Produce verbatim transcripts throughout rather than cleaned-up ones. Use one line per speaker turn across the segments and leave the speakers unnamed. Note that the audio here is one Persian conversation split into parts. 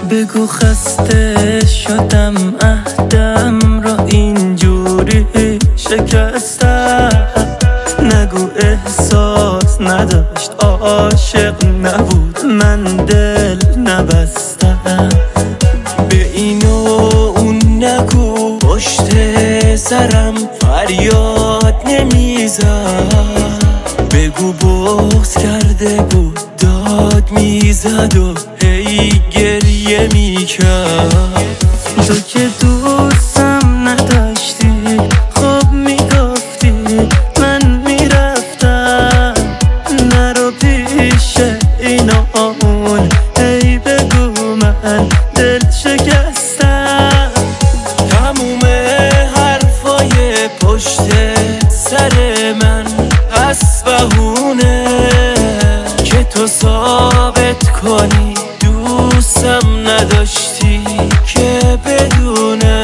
بگو خسته شدم عهدم را اینجوری شکستم. نگو احساس نداشت عاشق نبود من دل نبستم. به این و اون نگو پشت سرم فریاد نمیزد. بگو بغض کرده بود داد میزد و هی گریه میکرد. تو که دوستم نداشتی خب میگفتی من میرفتم. نرو پیش اینا اون هی بگو من دل شکستم. تموم حرفای پشت سر من از بهونه که تو ثابت کنی دوستم نداشتی که بدونه.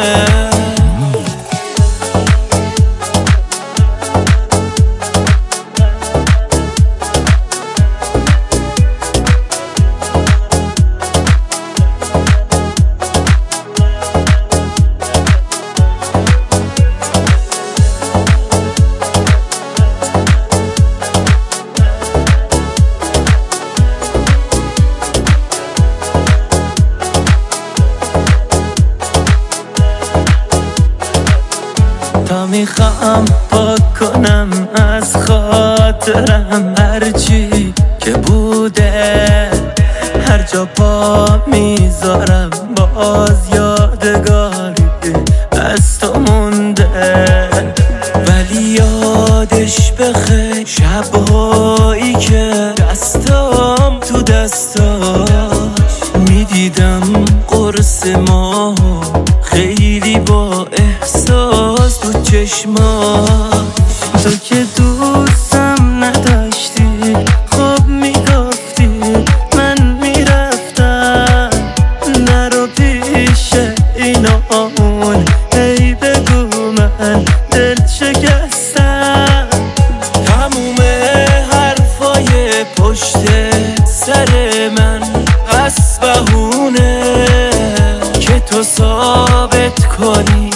تا میخوام پاک کنم از خاطرم هرچی که بوده. هر جا پا میذارم باز یادگاری از تو مونده. ولی یادش بخیر شبهایی که دستام تو دستاش میدیدم قرص ماه خیلی با احساس تو چشماش. تو که دوستم نداشتی خب میگفتی من میرفتم. نرو پیش اینا اون هی بگو من دل شکستم. تموم حرفای پشت سر من از بهونه که تو ثابت کنی